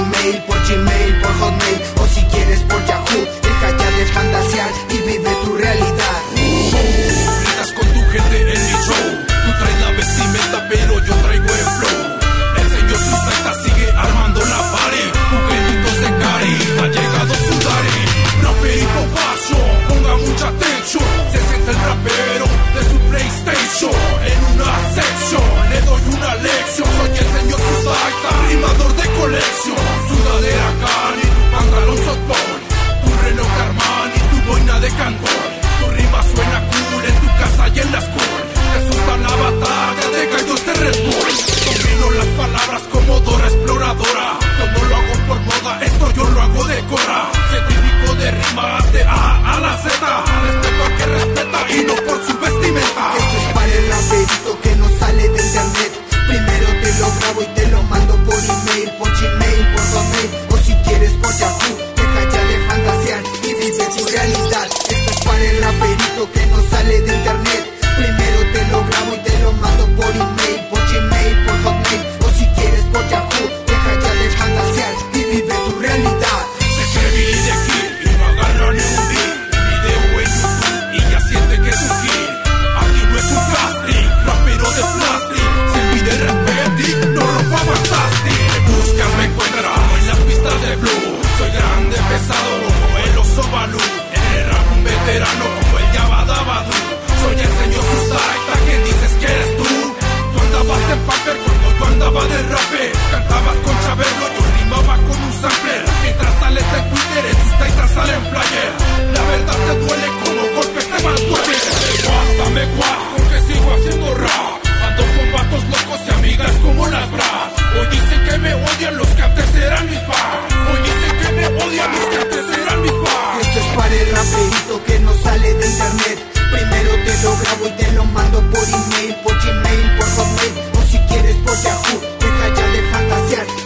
email, por Gmail, por Hotmail, o si quieres por Yahoo. Deja ya de fantasear y vive tu realidad. Gritas con tu gente en mi show. Tú traes la vestimenta pero yo traigo el flow. El señor Sustaita sigue armando la party. Juguetitos de cari, ha llegado su daddy. Raperito fashion, ponga mucha atención. Se siente el rapero de su PlayStation. En una sección, le doy una lección. Soy el señor Sustaita, rimador de colección. Sudadera Cani, tu pantalón softball. Tu reloj Armani, tu boina de cangol. Tu rima suena cool en tu casa y en la school. Te asusta la batalla de gallos de Red Bull. Domino las palabras como Dora Exploradora. Yo no lo hago por moda, esto yo lo hago de cora. Científico de rimas de A a la Z. Respeto al que respeta y no por su vestimenta. Esto es para el raperito que no sale de internet. Primero te lo grabo y te lo mando por email, por Gmail, por Hotmail, o si quieres por Yahoo. Deja ya de fantasear y vive tu realidad. Esto es para el raperito que no sale de internet. Primero te lo grabo y te lo mando por email, por Gmail, por Hotmail, o si quieres por Yahoo. Deja ya de fantasear y vive tu realidad. Se cree Billy the Kid y no agarra ni un beat. Video en YouTube y ya siente que es un hit. Aquí no es un casting, rapero de plástico. Se pide respeto y no rompa fantastic. Me buscas, me encuentras como en las pistas de blue. Soy grande, pesado como el oso Balú. En el rap un veterano como el Yabadabadú. Soy el señor Sustaita, ¿quién dices que eres tú? Tú andabas en papel cuando yo andaba de rapper. Cantabas con Chabelo, yo rimaba con un sampler. Mientras sales de Twitter, en Sustaita sale en flyer. La verdad te duele como golpes de mantueve. Dame guau, porque sigo haciendo rap. Ando con vatos locos y amigas como las bras. Hoy dicen que me odian los que antes eran mis bars. Hoy dicen que me odian los que antes eran mis bars. Esto es para el raperito que no sale de internet. Primero te lo grabo y te lo mando por email, por Gmail, por Hotmail, o si quieres por Yahoo. Deja ya de fantasear